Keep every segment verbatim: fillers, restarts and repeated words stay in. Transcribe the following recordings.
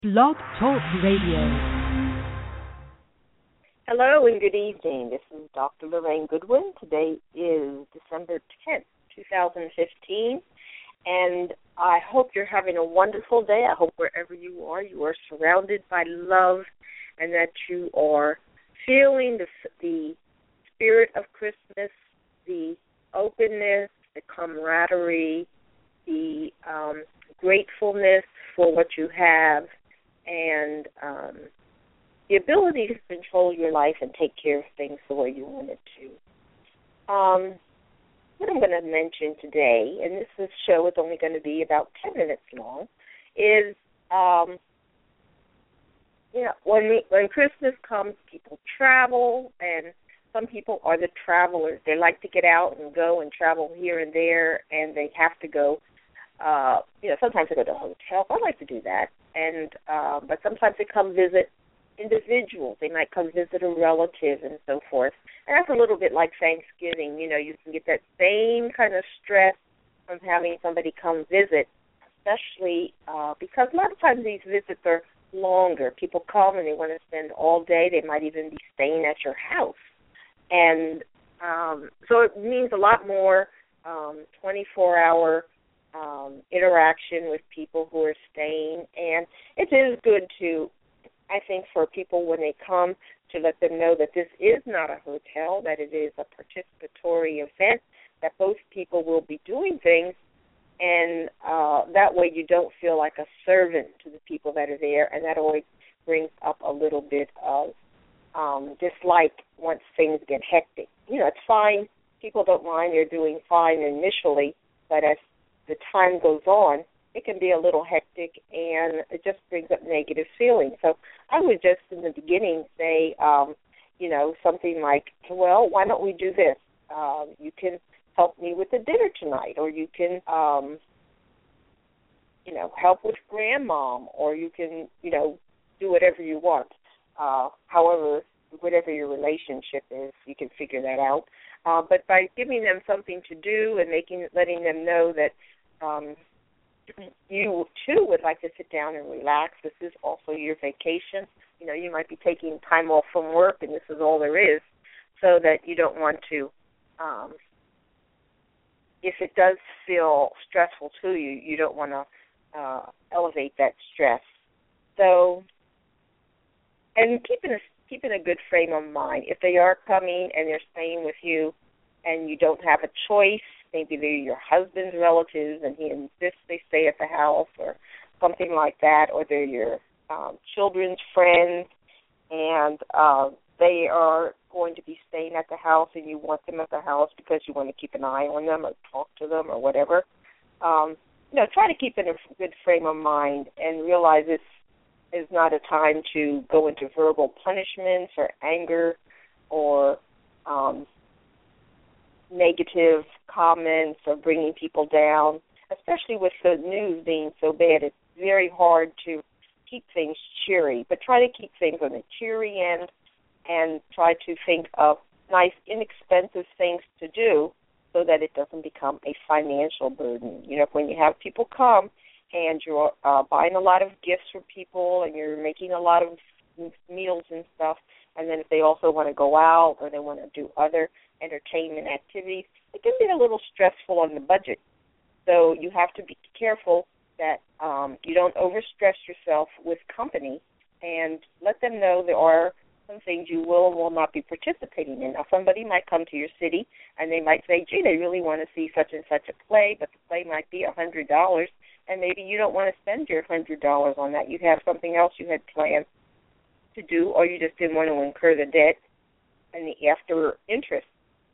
Blog Talk Radio. Hello and good evening. This is Doctor Lorraine Goodwin. Today is December tenth, twenty fifteen, and I hope you're having a wonderful day. I hope wherever you are, you are surrounded by love and that you are feeling the, the spirit of Christmas, the openness, the camaraderie, the um, gratefulness for what you have, and um, the ability to control your life and take care of things the way you want it to. Um, what I'm going to mention today, and this, this show is only going to be about ten minutes long, is um, you know, when we, when Christmas comes, people travel, and some people are the travelers. They like to get out and go and travel here and there, and they have to go. Uh, you know, sometimes they go to hotels. I like to do that, and uh, but sometimes they come visit individuals. They might come visit a relative and so forth. And that's a little bit like Thanksgiving. You know, you can get that same kind of stress from having somebody come visit, especially uh, because a lot of times these visits are longer. People come and they want to spend all day. They might even be staying at your house. And um, so it means a lot more um, twenty-four hour um, interaction with people who are staying. And it is good to, I think, for people when they come to let them know that this is not a hotel, that it is a participatory event, that both people will be doing things, and uh, that way you don't feel like a servant to the people that are there, and that always brings up a little bit of um, dislike once things get hectic. You know, it's fine. People don't mind. They're doing fine initially, but as the time goes on, it can be a little hectic, and it just brings up negative feelings. So I would just, in the beginning, say, um, you know, something like, well, why don't we do this? Uh, you can help me with the dinner tonight, or you can, um, you know, help with grandmom, or you can, you know, do whatever you want. Uh, however, whatever your relationship is, you can figure that out. Uh, but by giving them something to do and making, letting them know that um, you, too, would like to sit down and relax. This is also your vacation. You know, you might be taking time off from work, and this is all there is, so that you don't want to, um, if it does feel stressful to you, you don't want to uh, elevate that stress. So, and keeping a, keeping a good frame of mind. If they are coming and they're staying with you and you don't have a choice, maybe they're your husband's relatives and he insists they stay at the house or something like that, or they're your um, children's friends and uh, they are going to be staying at the house and you want them at the house because you want to keep an eye on them or talk to them or whatever. Um, you know, try to keep in a good frame of mind and realize this is not a time to go into verbal punishments or anger or um, negative comments or bringing people down, especially with the news being so bad. It's very hard to keep things cheery, but try to keep things on the cheery end and try to think of nice, inexpensive things to do so that it doesn't become a financial burden. You know, when you have people come and you're uh, buying a lot of gifts for people and you're making a lot of meals and stuff, and then if they also want to go out or they want to do other entertainment activities, it can be a little stressful on the budget. So you have to be careful that um, you don't overstress yourself with company, and let them know there are some things you will and will not be participating in. Now, somebody might come to your city and they might say, gee, they really want to see such and such a play, but the play might be one hundred dollars, and maybe you don't want to spend your one hundred dollars on that. You have something else you had planned to do, or you just didn't want to incur the debt and the after interest.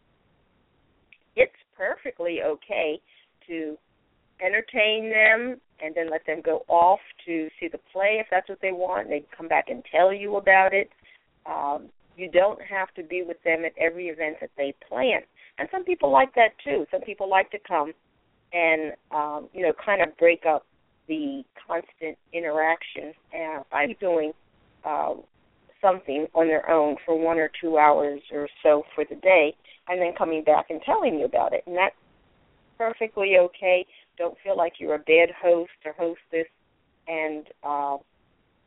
It's perfectly okay to entertain them and then let them go off to see the play if that's what they want. They come back and tell you about it. Um, you don't have to be with them at every event that they plan. And some people like that too. Some people like to come and, um, you know, kind of break up the constant interaction uh, by doing uh, something on their own for one or two hours or so for the day, and then coming back and telling you about it. And that's perfectly okay. Don't feel like you're a bad host or hostess, and uh,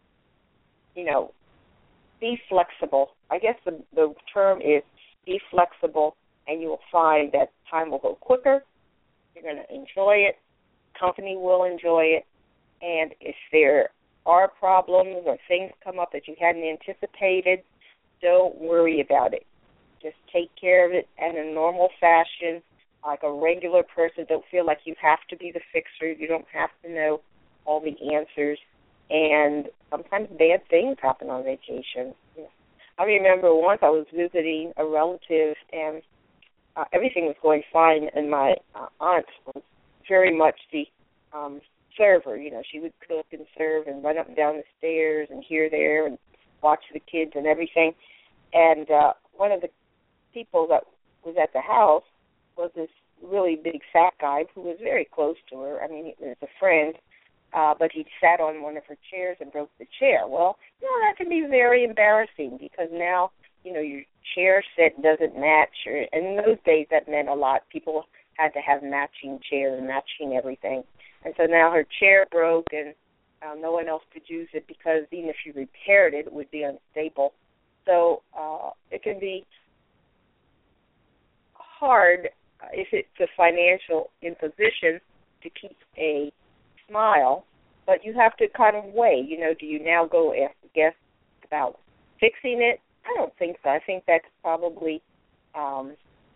you know, be flexible. I guess the, the term is be flexible, and you will find that time will go quicker. You're going to enjoy it. Company will enjoy it. And if there are problems or things come up that you hadn't anticipated, don't worry about it. Just take care of it in a normal fashion, like a regular person. Don't feel like you have to be the fixer. You don't have to know all the answers. And sometimes bad things happen on vacation. I remember once I was visiting a relative, and uh, everything was going fine, and my uh, aunt was very much the um, server. You know, she would cook and serve and run up and down the stairs and here, there, and watch the kids and everything. And uh, one of the people that was at the house was this really big fat guy who was very close to her. I mean, he was a friend. Uh, but he sat on one of her chairs and broke the chair. Well, you know, that can be very embarrassing because now, you know, your chair set doesn't match. Or, and in those days, that meant a lot. People had to have matching chairs, matching everything. And so now her chair broke, and uh, no one else could use it because even if you repaired it, it would be unstable. So uh, it can be hard uh, if it's a financial imposition to keep a smile, but you have to kind of weigh, you know, do you now go ask the guest about fixing it? I don't think so. I think that's probably um,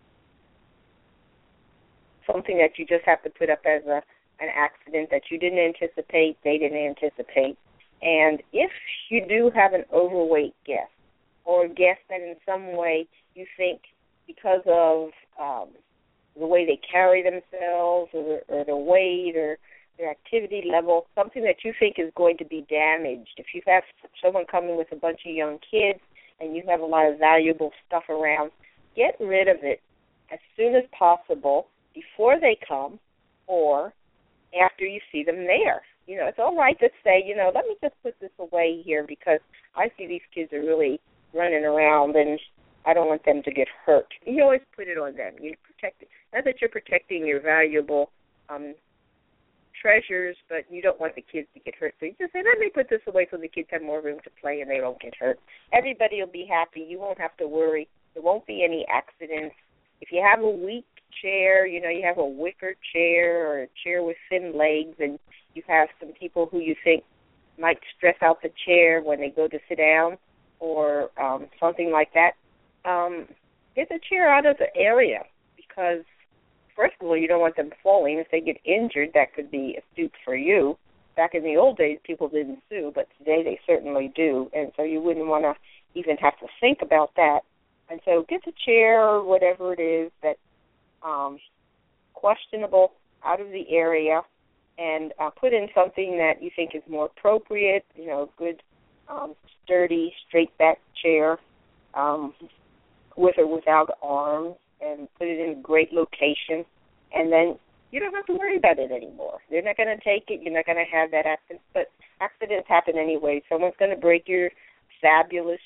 something that you just have to put up as a an accident that you didn't anticipate, they didn't anticipate. And if you do have an overweight guest or a guest that in some way you think because of um, the way they carry themselves or, or their weight or their activity level, something that you think is going to be damaged. If you have someone coming with a bunch of young kids and you have a lot of valuable stuff around, get rid of it as soon as possible before they come or after you see them there. You know, it's all right to say, you know, let me just put this away here because I see these kids are really running around and I don't want them to get hurt. You always put it on them. You protect it. Not that you're protecting your valuable um treasures, but you don't want the kids to get hurt. So you just say, let me put this away so the kids have more room to play and they don't get hurt. Everybody will be happy. You won't have to worry. There won't be any accidents. If you have a weak chair, you know, you have a wicker chair or a chair with thin legs and you have some people who you think might stress out the chair when they go to sit down or um, something like that, um, get the chair out of the area because first of all, you don't want them falling. If they get injured, that could be a stoop for you. Back in the old days, people didn't sue, but today they certainly do. And so you wouldn't want to even have to think about that. And so get the chair or whatever it is that's um, questionable out of the area and uh, put in something that you think is more appropriate, you know, good, um, sturdy, straight-back chair um, with or without arms. And put it in a great location, and then you don't have to worry about it anymore. They're not going to take it. You're not going to have that accident. But accidents happen anyway. Someone's going to break your fabulous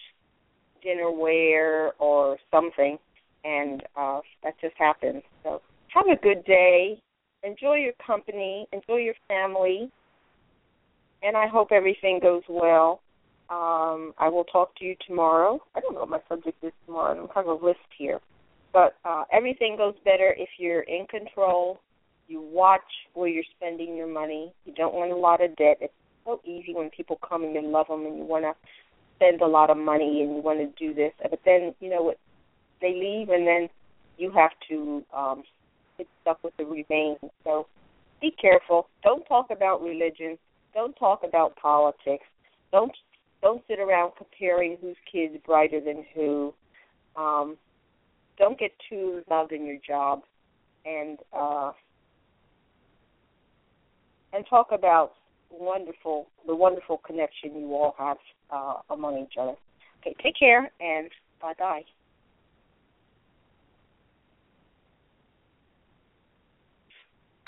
dinnerware or something, and uh, that just happens. So have a good day. Enjoy your company. Enjoy your family. And I hope everything goes well. Um, I will talk to you tomorrow. I don't know what my subject is tomorrow. I don't have a list here. But uh, everything goes better if you're in control. You watch where you're spending your money. You don't want a lot of debt. It's so easy when people come and you love them and you want to spend a lot of money and you want to do this. But then, you know, what they leave and then you have to um, get stuck with the remains. So be careful. Don't talk about religion. Don't talk about politics. Don't don't sit around comparing whose kid's brighter than who. Um, don't get too involved in your job, and uh, and talk about wonderful the wonderful connection you all have uh, among each other. Okay, take care and bye bye.